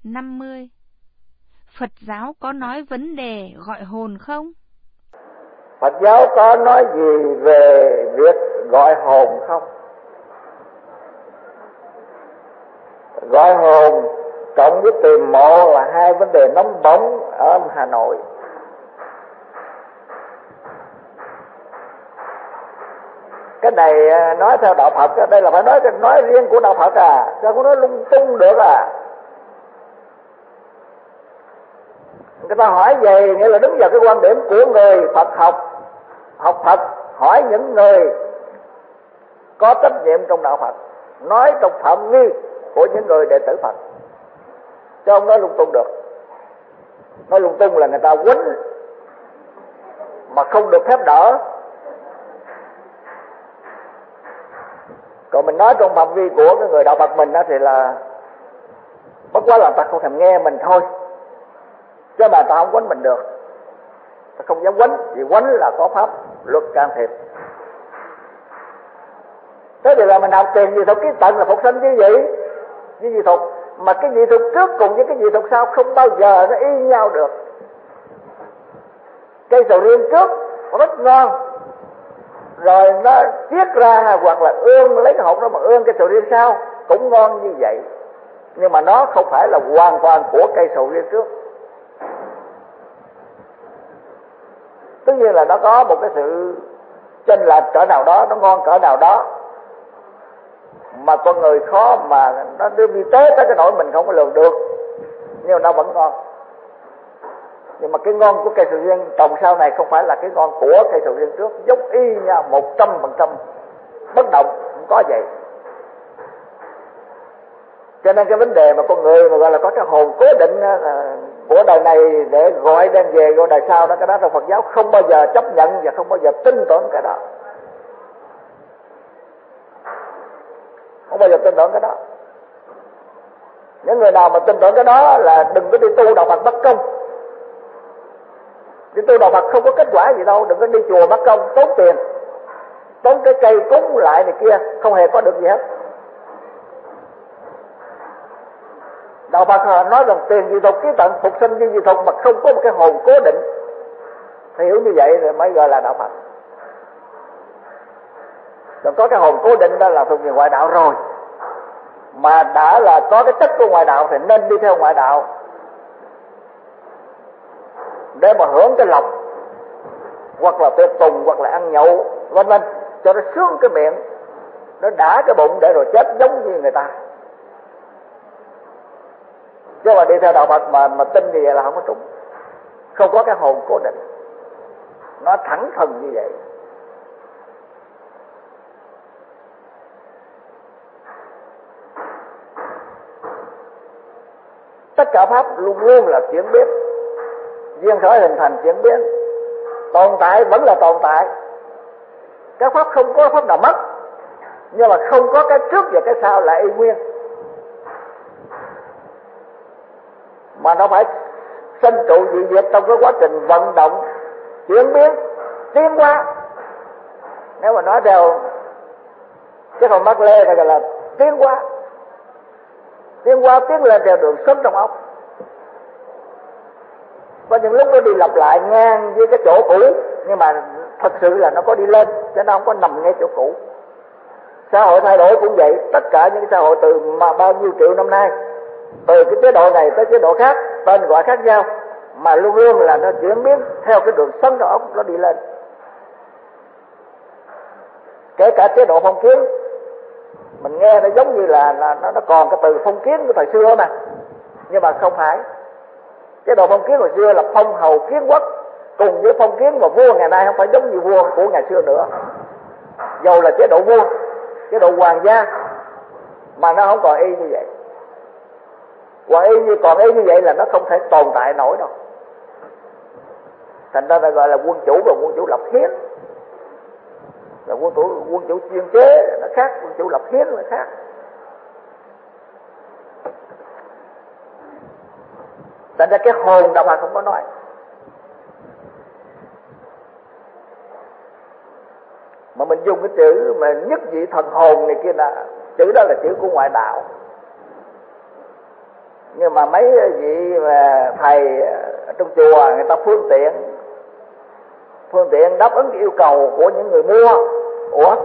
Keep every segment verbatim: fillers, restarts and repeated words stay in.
năm mươi. Phật giáo có nói vấn đề gọi hồn không? Phật giáo có nói gì về việc gọi hồn không? Gọi hồn cộng với tìm mộ là hai vấn đề nóng bỏng ở Hà Nội. Cái này nói theo đạo Phật, đây là phải nói nói riêng của đạo Phật à, sao có nói lung tung được à? Người ta hỏi về nghĩa là đứng vào cái quan điểm của người Phật học, học Phật, hỏi những người có trách nhiệm trong đạo Phật, nói trong phạm vi của những người đệ tử Phật, chứ không nói lung tung được. Nói lung tung là người ta quýnh mà không được phép đỡ. Còn mình nói trong phạm vi của cái người đạo Phật mình đó thì là bất quá là ta không thèm nghe mình thôi, chứ mà ta không quánh mình được. Ta không dám quánh, vì quánh là có pháp luật can thiệp. Thế thì là mình học tiền dị thục ký tận là phục sinh chứ gì? Với dị thục, mà cái dị thục trước cùng với cái dị thục sau không bao giờ nó y nhau được. Cây sầu riêng trước rất ngon, rồi nó chiết ra hoặc là ương, lấy cái hột đó mà ương cây sầu riêng sau cũng ngon như vậy, nhưng mà nó không phải là hoàn toàn của cây sầu riêng trước. Tất nhiên là nó có một cái sự chênh lệch cỡ nào đó, nó ngon cỡ nào đó, mà con người khó mà nó đưa đi tế tới cái nỗi mình không có lường được, nhưng mà nó vẫn ngon. Nhưng mà cái ngon của cây sầu riêng trồng sau này không phải là cái ngon của cây sầu riêng trước, giống y nhau một trăm phần trăm bất động, không có vậy. Cho nên cái vấn đề mà con người mà gọi là có cái hồn cố định là của đời này để gọi đem về của đời sau đó, cái đó trong Phật giáo không bao giờ chấp nhận và không bao giờ tin tưởng cái đó, không bao giờ tin tưởng cái đó. Những người nào mà tin tưởng cái đó là đừng có đi tu đạo Phật bất công. Đi tu đạo Phật không có kết quả gì đâu, đừng có đi chùa bất công, tốn tiền, tốn cái cây cúng lại này kia, không hề có được gì hết. Đạo Phật nói rằng tiền dị thục ký tận phục sinh với dị thục mà không có một cái hồn cố định, thì hiểu như vậy rồi mới gọi là đạo Phật. Còn có cái hồn cố định đó là thuộc về ngoại đạo rồi, mà đã là có cái chất của ngoại đạo thì nên đi theo ngoại đạo để mà hưởng cái lộc, hoặc là tiệc tùng, hoặc là ăn nhậu vân vân, cho nó sướng cái miệng, nó đã cái bụng để rồi chết giống như người ta. Chứ mà đi theo đạo Phật mà mà tin như vậy là không có trúng, không có cái hồn cố định, nó thẳng thừng như vậy. Tất cả pháp luôn luôn là chuyển biến, duyên khởi hình thành chuyển biến, tồn tại vẫn là tồn tại. Các pháp không có pháp nào mất, nhưng mà không có cái trước và cái sau là y nguyên, mà nó phải sinh trụ dị diệt trong cái quá trình vận động, chuyển biến, tiến hóa. Nếu mà nói theo cái phần Mác Lê này là tiến hóa, tiến hóa tiến lên theo đường sống trong óc. Có những lúc nó đi lặp lại ngang với cái chỗ cũ, nhưng mà thật sự là nó có đi lên, chứ nó không có nằm ngay chỗ cũ. Xã hội thay đổi cũng vậy, tất cả những cái xã hội từ mà bao nhiêu triệu năm nay, từ cái chế độ này tới chế độ khác, tên gọi khác nhau, mà luôn luôn là nó chuyển biến theo cái đường sống trong óc, nó đi lên. Kể cả chế độ phong kiến, mình nghe nó giống như là, là nó, nó còn cái từ phong kiến của thời xưa mà, nhưng mà không phải. Chế độ phong kiến hồi xưa là phong hầu kiến quốc, cùng với phong kiến mà vua ngày nay không phải giống như vua của ngày xưa nữa. Dầu là chế độ vua, chế độ hoàng gia, mà nó không còn y như vậy. Còn y như còn y như vậy là nó không thể tồn tại nổi đâu. Thành ra ta gọi là quân chủ và quân chủ lập hiến. Là quân chủ quân chủ chuyên chế nó khác, quân chủ lập hiến là khác. Thành ra cái hồn đạo Phật không có nói. Mà mình dùng cái chữ mà nhất vị thần hồn này kia là chữ đó là chữ của ngoại đạo. Nhưng mà mấy vị mà thầy ở trong chùa người ta phương tiện phương tiện đáp ứng cái yêu cầu của những người mua. Ủa,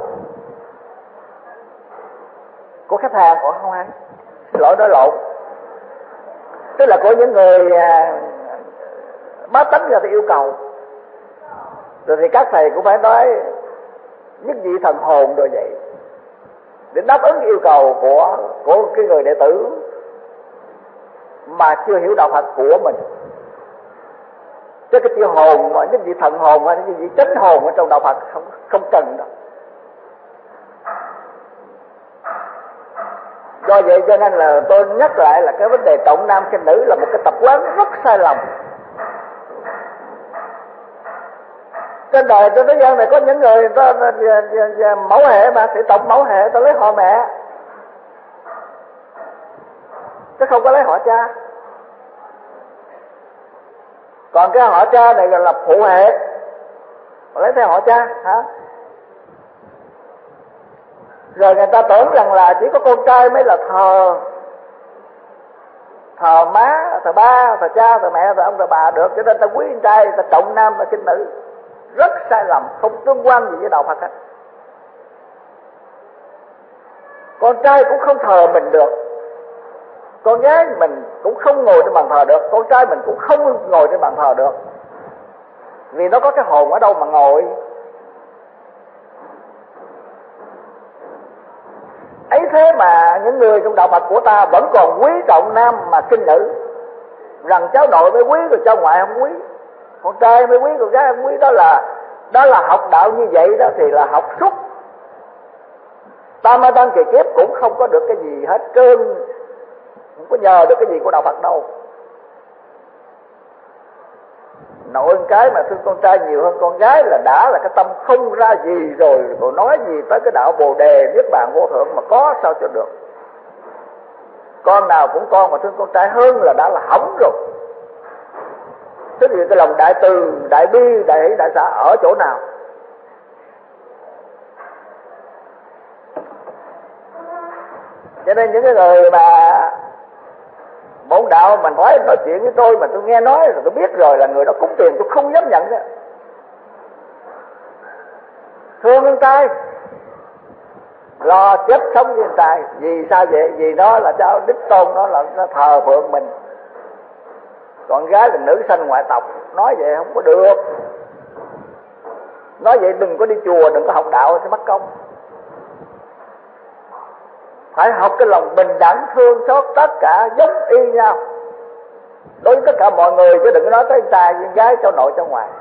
của khách hàng? Ủa không ai, xin lỗi nói lộn, tức là của những người bá tánh ra thì yêu cầu. Rồi thì các thầy cũng phải nói nhất vị thần hồn rồi vậy, để đáp ứng yêu cầu của của cái người đệ tử mà chưa hiểu đạo Phật của mình. Chứ cái chữ hồn mà nhất vị thần hồn hay cái vị chánh hồn ở trong đạo Phật không không cần đâu. Do vậy cho nên là tôi nhắc lại là cái vấn đề trọng nam khinh nữ là một cái tập quán rất sai lầm. Trên đời trên thế gian này có những người, người ta mẫu hệ mà, sĩ tộc mẫu hệ, ta lấy họ mẹ chứ không có lấy họ cha. Còn cái họ cha này là phụ hệ, mà lấy theo họ cha hả? Rồi người ta tưởng rằng là chỉ có con trai mới là thờ thờ má, thờ ba, thờ cha, thờ mẹ, thờ ông, thờ bà được, cho nên ta quý anh trai, ta trọng nam và khinh nữ. Rất sai lầm, không tương quan gì với đạo Phật hết. Con trai cũng không thờ mình được, con gái mình cũng không ngồi trên bàn thờ được, con trai mình cũng không ngồi trên bàn thờ được, vì nó có cái hồn ở đâu mà ngồi. Ấy thế mà những người trong đạo Phật của ta vẫn còn quý trọng nam mà khinh nữ, rằng cháu nội mới quý rồi cháu ngoại không quý, con trai mới quý con gái không quý. Đó là đó là học đạo như vậy đó thì là học suốt tam ma tăng kỳ kiếp cũng không có được cái gì hết trơn, không có nhờ được cái gì của đạo Phật đâu. Nội cái mà thương con trai nhiều hơn con gái là đã là cái tâm không ra gì rồi, còn nói gì tới cái đạo Bồ Đề Niết Bàn vô thượng mà có sao cho được. Con nào cũng con mà thương con trai hơn là đã là hỏng rồi. Thế thì cái lòng đại từ, đại bi, đại hỷ, đại xã ở chỗ nào? Cho nên những cái người mà bổn đạo mình nói nói chuyện với tôi mà tôi nghe nói rồi tôi biết rồi là người đó cúng tiền, tôi không dám nhận đó. Thương con trai, lo chết sống với con trai. Vì sao vậy? Vì nó là cháu đích tôn, nó là nó thờ phượng mình. Con gái là nữ sanh ngoại tộc, nói vậy không có được. Nói vậy đừng có đi chùa, đừng có học đạo sẽ mất công. Phải học cái lòng bình đẳng, thương xót tất cả giống y nhau đối với tất cả mọi người, chứ đừng có nói tới trai với gái, cháu nội cháu ngoại.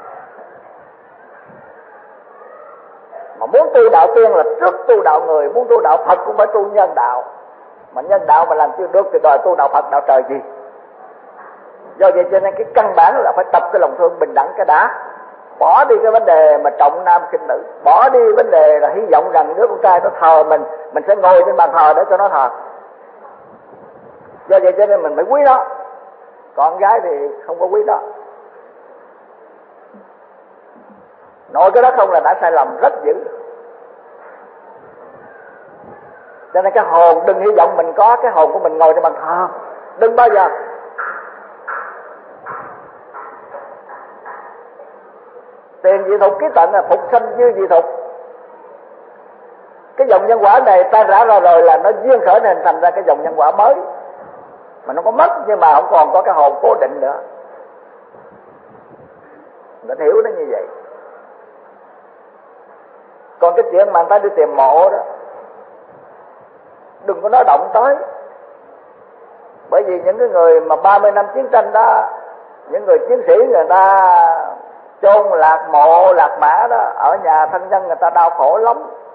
Mà muốn tu đạo tiên là trước tu đạo người, muốn tu đạo Phật cũng phải tu nhân đạo. Mà nhân đạo mà làm chưa được thì đòi tu đạo Phật đạo trời gì. Do vậy cho nên cái căn bản là phải tập cái lòng thương bình đẳng cái đã. Bỏ đi cái vấn đề mà trọng nam khinh nữ, bỏ đi vấn đề là hy vọng rằng đứa con trai nó thờ mình, mình sẽ ngồi trên bàn thờ để cho nó thờ. Do vậy cho nên mình phải quý nó. Con gái thì không có quý nó. Nội cái đó không là đã sai lầm rất dữ. Cho nên cái hồn, đừng hy vọng mình có cái hồn của mình ngồi trên bàn thờ, đừng bao giờ. Tiền dị thục, cái tận là phục sanh như dị thục. Cái dòng nhân quả này tan rã ra rồi là nó duyên khởi nên thành ra cái dòng nhân quả mới, mà nó có mất nhưng mà không còn có cái hồn cố định nữa. Mình hiểu nó như vậy. Còn cái chuyện mà người ta đi tìm mộ đó, đừng có nói động tới. Bởi vì những cái người mà ba mươi năm chiến tranh đó, những người chiến sĩ người ta chôn lạc mộ lạc mã đó, ở nhà thân nhân người ta đau khổ lắm.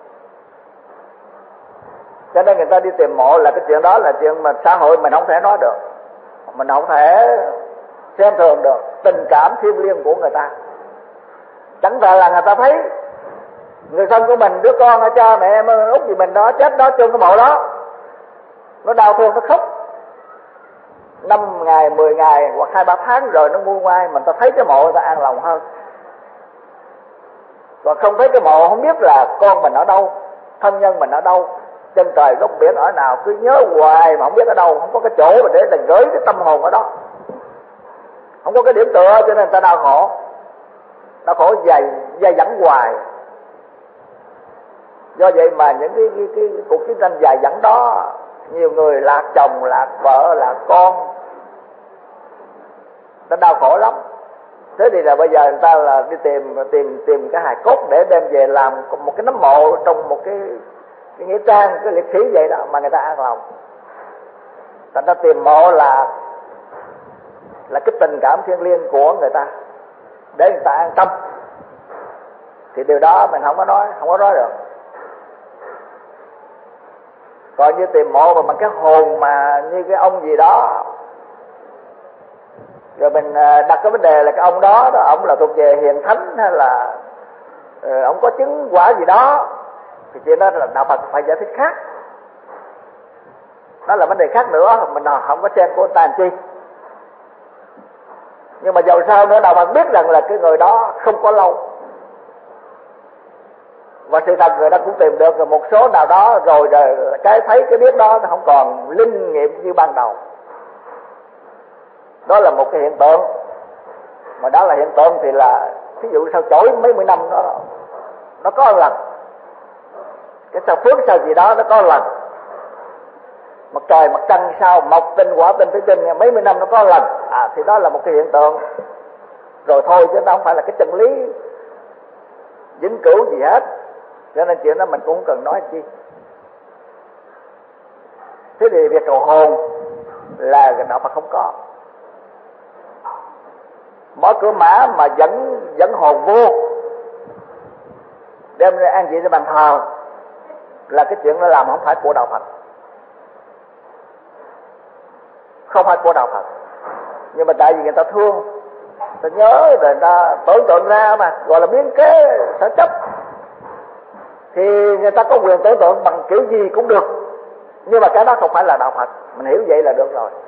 Cho nên người ta đi tìm mộ là cái chuyện đó là chuyện mà xã hội mình không thể nói được, mình không thể xem thường được tình cảm thiêng liêng của người ta. Chẳng phải là người ta thấy người thân của mình, đứa con ở cha mẹ em út gì mình đó chết đó chôn cái mộ đó, nó đau thương nó khóc năm ngày mười ngày hoặc hai ba tháng rồi nó nguôi ngoai, mình ta thấy cái mộ người ta an lòng hơn. Còn không thấy cái mộ không biết là con mình ở đâu, thân nhân mình ở đâu, chân trời góc biển ở nào cứ nhớ hoài mà không biết ở đâu, không có cái chỗ mà để để gửi cái tâm hồn ở đó, không có cái điểm tựa, cho nên người ta đau khổ. Đau khổ dày dày dẳng hoài. Do vậy mà những cái, cái, cái, cái cuộc chiến tranh dài dẳng đó, nhiều người lạc chồng, lạc vợ, lạc con, ta đau khổ lắm. Thế thì là bây giờ người ta là đi tìm tìm tìm cái hài cốt để đem về làm một cái nấm mộ trong một cái cái nghĩa trang, cái liệt sĩ vậy đó mà người ta an lòng. Thành ra tìm mộ là là cái tình cảm thiêng liêng của người ta để người ta an tâm. Thì điều đó mình không có nói, không có nói được. Còn như tìm mộ mà bằng cái hồn mà như cái ông gì đó, rồi mình đặt cái vấn đề là cái ông đó, đó ông là thuộc về hiền thánh hay là uh, ông có chứng quả gì đó, thì chuyện đó là đạo Phật phải giải thích khác. Đó là vấn đề khác nữa, mình không có xem của ta làm chi. Nhưng mà dầu sao nữa, đạo Phật biết rằng là cái người đó không có lâu, và sự thật người ta cũng tìm được. Rồi một số nào đó rồi, rồi cái thấy cái biết đó nó không còn linh nghiệm như ban đầu. Đó là một cái hiện tượng. Mà đó là hiện tượng thì là ví dụ sau chổi mấy mươi năm đó nó có một lần, cái sao phước sao gì đó nó có một lần, mặt trời mặt trăng sao mọc tinh quả tinh tới tinh mấy mươi năm nó có một lần, à thì đó là một cái hiện tượng rồi thôi, chứ nó không phải là cái chân lý vĩnh cửu gì hết. Cho nên chuyện đó mình cũng không cần nói chi. Thế thì việc cầu hồn là đạo Phật không có. Mở cửa mã mà dẫn dẫn hồn vô đem ra an vị cho bàn thờ là cái chuyện nó làm không phải của đạo Phật, không phải của đạo Phật. Nhưng mà tại vì người ta thương, ta nhớ rồi người ta tưởng tượng ra mà gọi là biến kế sở chấp, thì người ta có quyền tưởng tượng bằng kiểu gì cũng được. Nhưng mà cái đó không phải là đạo Phật, mình hiểu vậy là được rồi.